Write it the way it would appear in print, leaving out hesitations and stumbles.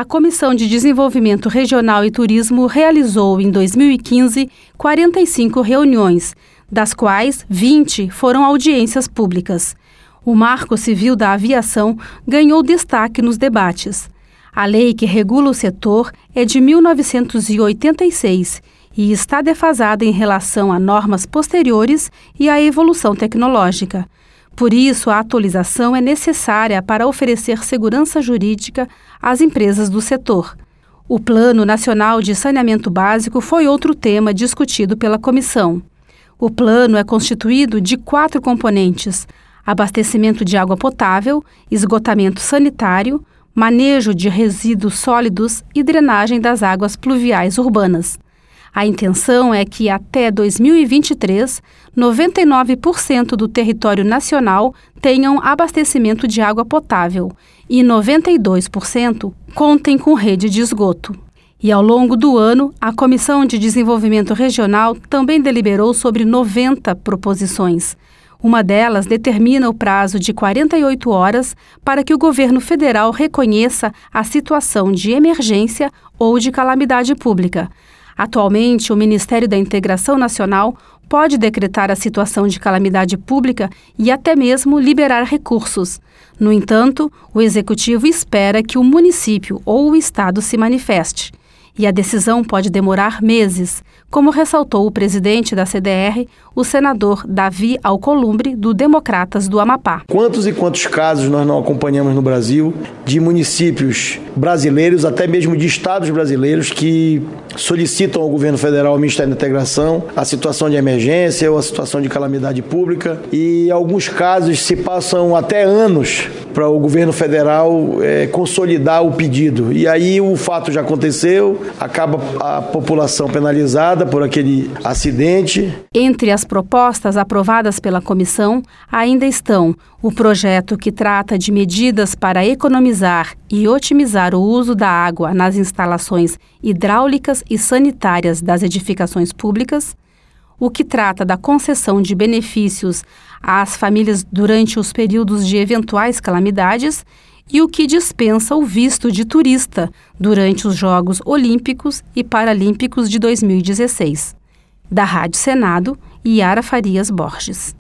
A Comissão de Desenvolvimento Regional e Turismo realizou, em 2015, 45 reuniões, das quais 20 foram audiências públicas. O Marco Civil da Aviação ganhou destaque nos debates. A lei que regula o setor é de 1986 e está defasada em relação a normas posteriores e à evolução tecnológica. Por isso, a atualização é necessária para oferecer segurança jurídica às empresas do setor. O Plano Nacional de Saneamento Básico foi outro tema discutido pela comissão. O plano é constituído de 4 componentes: abastecimento de água potável, esgotamento sanitário, manejo de resíduos sólidos e drenagem das águas pluviais urbanas. A intenção é que, até 2023, 99% do território nacional tenham abastecimento de água potável e 92% contem com rede de esgoto. E, ao longo do ano, a Comissão de Desenvolvimento Regional também deliberou sobre 90 proposições. Uma delas determina o prazo de 48 horas para que o governo federal reconheça a situação de emergência ou de calamidade pública. Atualmente, o Ministério da Integração Nacional pode decretar a situação de calamidade pública e até mesmo liberar recursos. No entanto, o Executivo espera que o município ou o Estado se manifeste. E a decisão pode demorar meses, como ressaltou o presidente da CDR, o senador Davi Alcolumbre, do Democratas do Amapá. Quantos e quantos casos nós não acompanhamos no Brasil de municípios brasileiros, até mesmo de estados brasileiros, que solicitam ao governo federal, ao Ministério da Integração, a situação de emergência ou a situação de calamidade pública, e em alguns casos se passam até anos para o governo federal consolidar o pedido. E aí o fato já aconteceu, acaba a população penalizada por aquele acidente. Entre as propostas aprovadas pela comissão ainda estão o projeto que trata de medidas para economizar e otimizar o uso da água nas instalações hidráulicas e sanitárias das edificações públicas, o que trata da concessão de benefícios às famílias durante os períodos de eventuais calamidades e o que dispensa o visto de turista durante os Jogos Olímpicos e Paralímpicos de 2016. Da Rádio Senado, Yara Farias Borges.